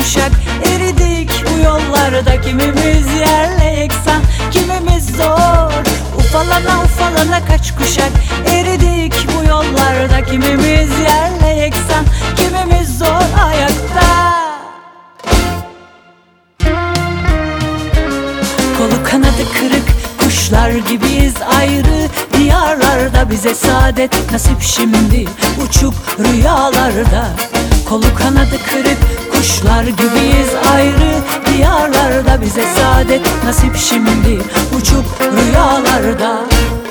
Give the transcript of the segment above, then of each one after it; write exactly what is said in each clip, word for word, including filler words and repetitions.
kuşak eridik bu yollarda. Kimimiz yerle yeksan, kimimiz zor. Ufalana ufalana kaç kuşak eridik bu yollarda. Kimimiz yerle yeksan, kimimiz zor ayakta. Kolu kanadı kırık kuşlar gibiyiz ayrı diyarlarda. Bize saadet nasip şimdi uçuk rüyalarda. Kolu kanadı kırık kuşlar gibiyiz ayrı diyarlarda. Bize saadet nasip şimdi uçuk rüyalarda.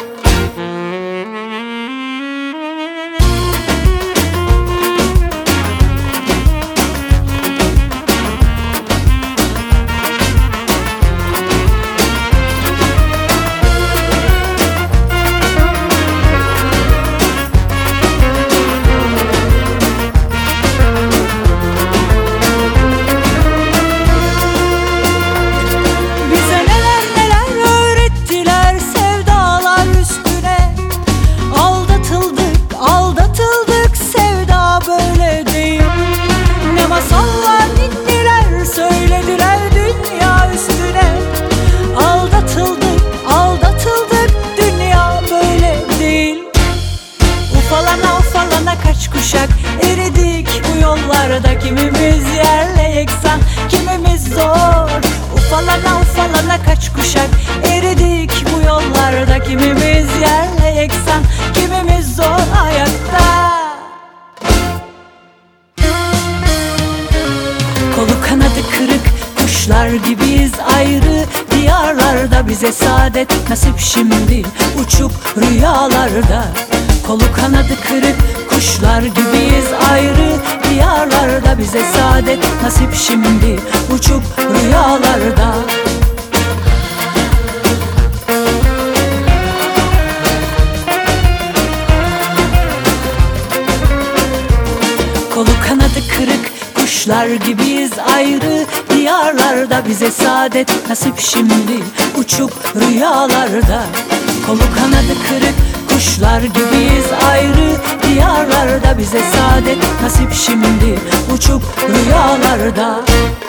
Masallar ninniler söylediler dünya üstüne. Aldatıldık, aldatıldık, dünya böyle değil. Ufalana ufalana kaç kuşak eridik bu yollarda. Kimimiz yerle yeksan, kimimiz zor. Ufalana ufalana kaç kuşak eridik bu yollarda. Kimimiz yerle yeksan, kimimiz zor ayakta. Kolu kanadı kırık kuşlar gibiyiz ayrı diyarlarda. Bize saadet nasip şimdi uçuk rüyalarda. Kolu kanadı kırık kuşlar gibiyiz ayrı diyarlarda. Bize saadet nasip şimdi uçuk rüyalarda. Kolu kanadı kırık kuşlar gibiyiz ayrı diyarlarda. Bize saadet nasip şimdi uçuk rüyalarda. Kolu kanadı kırık kuşlar gibiyiz ayrı diyarlarda. Bize saadet nasip şimdi uçuk rüyalarda.